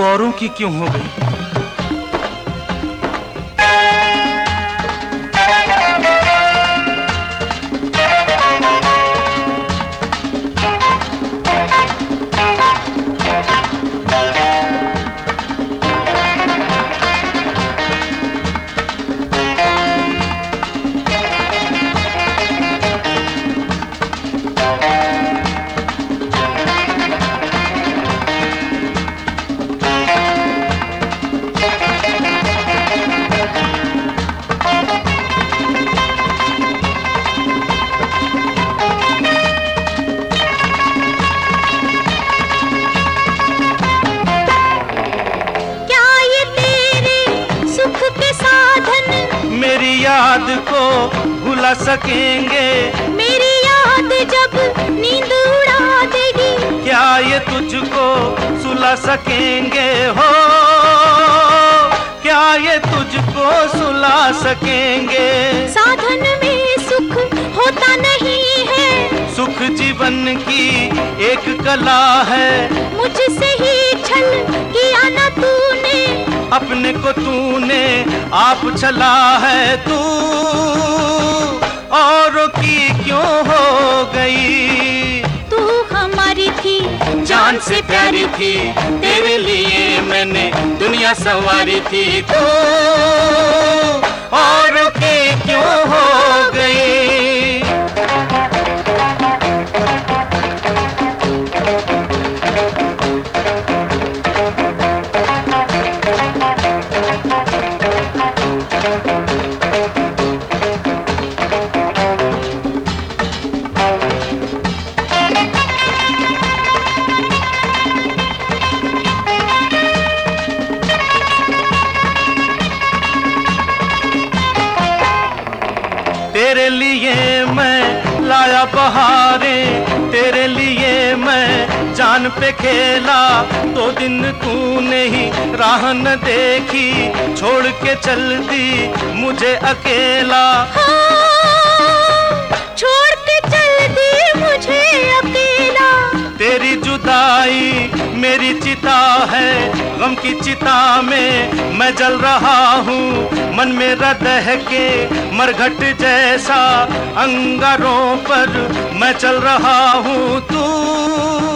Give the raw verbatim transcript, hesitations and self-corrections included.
औरों की क्यों हो गई? याद को भुला सकेंगे? मेरी याद जब नींद उड़ा देगी, क्या ये तुझको सुला सकेंगे? हो क्या ये तुझको सुला सकेंगे? साधन में सुख होता नहीं है, सुख जीवन की एक कला है। मुझसे ही छल किया ना तूने, अपने को तूने आप छला है। तू औरों की क्यों हो गई? तू हमारी थी, जान से प्यारी थी, तेरे लिए मैंने दुनिया संवारी थी। तू औरों की क्यों हो गई? तेरे लिए मैं लाया बहारें, तेरे लिए मैं जान पे खेला। दो दिन तूने ही राह न देखी, छोड़ के चल दी मुझे अकेला। हाँ, छोड़ के चल दी मुझे अकेला। तेरी जुदाई मेरी चिता है, गम की चिता में मैं जल रहा हूँ। मन मेरा दह के मरघट जैसा अंगारों पर मैं चल रहा हूँ। तू